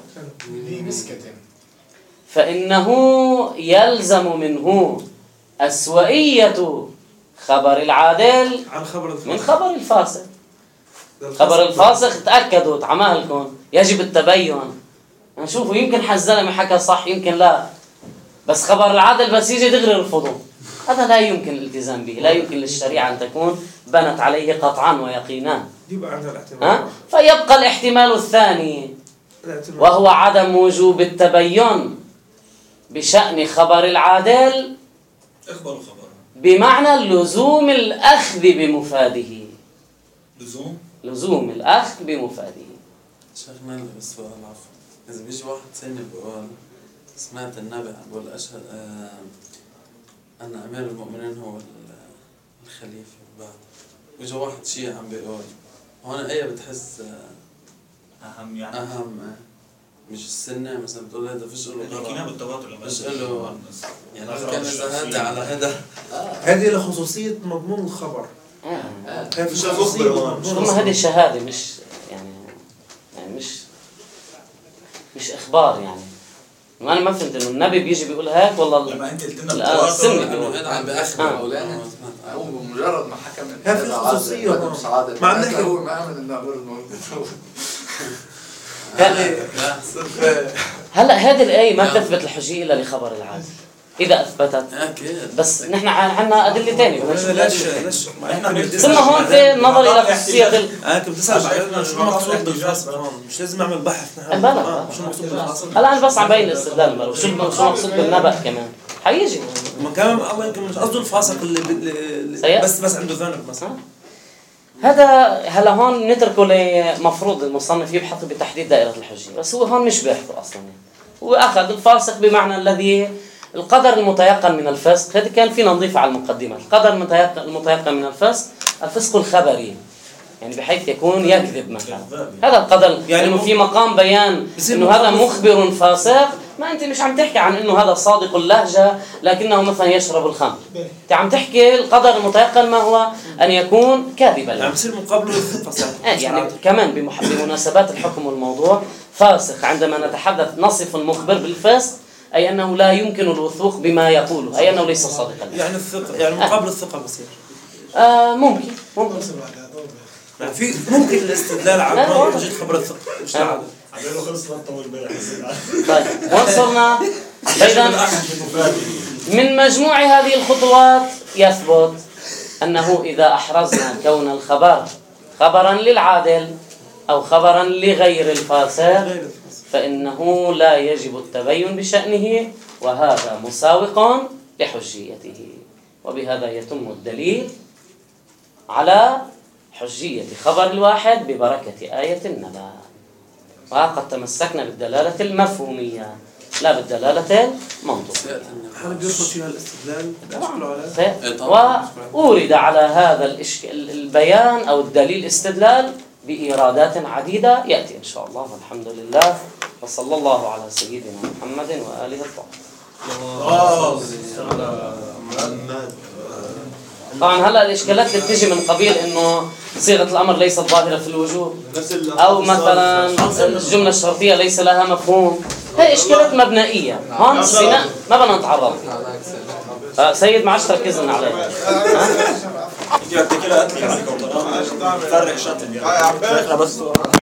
فإنه يلزم منه أسوأية خبر العادل من خبر الفاسق. خبر الفاسق تأكدوا تعمالكم يجب التبين. نشوفوا يمكن الزلمة حكى صح يمكن لا، بس خبر العادل بس يجي دغري يرفضه، هذا لا يمكن الالتزام به، لا يمكن للشريعة أن تكون بنت عليه قطعا ويقينا. فيبقى الاحتمال الثاني وهو عدم وجوب التبين بشأن خبر العادل بمعنى لزوم الأخذ بمفاده. لزوم الأخذ بمفاده. شيخنا اللي بالسؤال عفوا، إذا بيجي واحد ثاني بيقول سمعت النبي بقول أشهد أن أمير المؤمنين هو الخليفة بعد، وجا واحد شيء عم بيقول هون أيه بتحس أهم يعني أهم مش السنة مثلا بتقول هذا فيش له غرض فيش له يعني كان إذا هدى على هذا هذه لخصوصية مضمون الخبر. فيش له ثم هذه الشهادة مش يعني مش إخبار، يعني انا ما فهمت انه النبي بيجي بيقول هيك والله لما انت قلت لنا لا، السنة بالتواتر بيقول. عم بآخر مولانا هو بمجرد ما حكم ها في خصوصية سعادة ما عم نحكي. هو ما عمل إلا أمر الموت هلا هذه الآية ما بتثبت الحجية إلا لخبر العادل إذا أثبتت. اكيد بس نحن عندنا أدلة ثانية. ليش ثم هون في نظر إلى خصوصية انا كنت بسال بعدين شو المقصود بالفاسق هون؟ مش لازم اعمل بحث نحن بلا. شو المقصود بالفاسق؟ هلا أنا بس عم بين الاستدلال شو المقصود بالنبأ كمان حيجي. ما كمان الله يمكن مش قصده الفاسق اللي بس عنده ذنب مثلا. هذا هلا هون نتركه لمفروض المصنف يبحث بتحديد دائرة الحجية، بس هو هون مش بيحثه أصلا. هو أخذ الفاسق بمعنى الذي القدر المتيقن من الفسق. هذا كان فينا نضيفه على المقدمة. القدر المتيقن من الفسق الخبري، يعني بحيث يكون يكذب مثلا. هذا القدر يعني إنه في مقام بيان إنه هذا مخبر فاسق. ما أنت مش عم تحكي عن إنه هذا صادق اللهجة لكنه مثلا يشرب الخمر. أنت عم تحكي القدر المتيقن ما هو أن يكون كاذبا. عم بصير مقابله الثقة يعني كمان بمناسبات الحكم والموضوع فاسق عندما نتحدث نصف المخبر بالفسق أي أنه لا يمكن الوثوق بما يقوله، أي أنه ليس صادقا. يعني الثقة يعني مقابل الثقة بصير. ممكن يعني في ممكن الاستدلال على وجود خبر الثقة مش العادة. عملوا خلص لطة البارح. طيب وصلنا. إذن من مجموع هذه الخطوات يثبت أنه إذا أحرزنا كون الخبر خبرا للعادل أو خبرا لغير الفاسق فإنه لا يجب التبين بشأنه، وهذا مساوق لحجيته. وبهذا يتم الدليل على حجية خبر الواحد ببركة آية النبأ. وقد تمسكنا بالدلالة المفهومية لا بالدلالة المنطقية. هل بيرفض فيها الاستدلال؟ وأورد على هذا البيان أو الدليل استدلال بإيرادات عديدة يأتي إن شاء الله. والحمد لله وصلى الله على سيدنا محمد وآله الطاهرين. طبعا هلا الإشكالات اللي بتيجي من قبيل إنه صيغة الأمر ليست ظاهرة في الوجوب أو مثلا الجملة الشرطية ليس لها مفهوم، هي إشكالات مبنائية هون سيناء ما بدنا نتعرض. سيد ما عادش تركزنا عليها. يعطيك العافية. فرق شاطر يعني. بس